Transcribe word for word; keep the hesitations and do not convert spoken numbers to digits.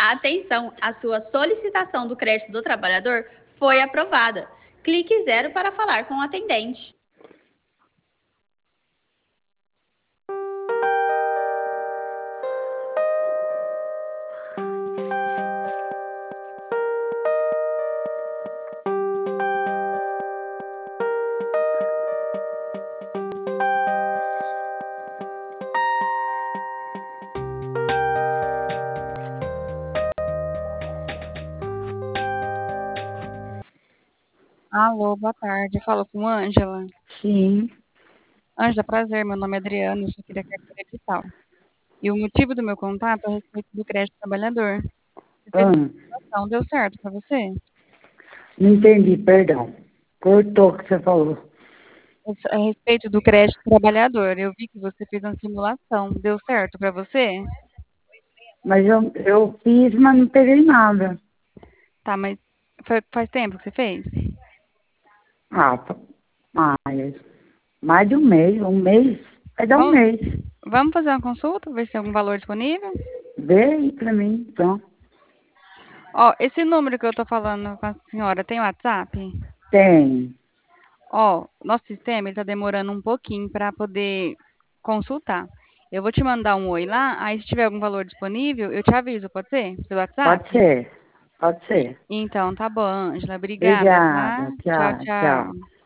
Atenção, a sua solicitação do crédito do trabalhador foi aprovada. Clique zero para falar com o atendente. Alô, boa tarde. Falo com Ângela. Sim. Ângela, prazer. Meu nome é Adriana, eu sou aqui da carteira digital. E o motivo do meu contato é a respeito do crédito trabalhador. Você fez Ah, uma simulação, deu certo para você? não entendi, perdão. Cortou o que você falou. A respeito do crédito trabalhador, eu vi que você fez uma simulação, deu certo para você? Mas eu, eu fiz, mas não peguei nada. Tá, mas foi- faz tempo que você fez? Ah, tá- mais, mais de um mês, um mês, vai dar um Vamos, mês. vamos fazer uma consulta, ver se tem algum valor disponível? Vê aí pra mim, então. Ó, esse número que eu tô falando com a senhora tem WhatsApp? Tem. Ó, nosso sistema está demorando um pouquinho para poder consultar. Eu vou te mandar um oi lá, aí se tiver algum valor disponível, eu te aviso, pode ser? Pelo WhatsApp? Pode ser, pode E- ser. Então, tá bom, Ângela. Obrigada, tá? Obrigada, Tchau, tchau, tchau. tchau.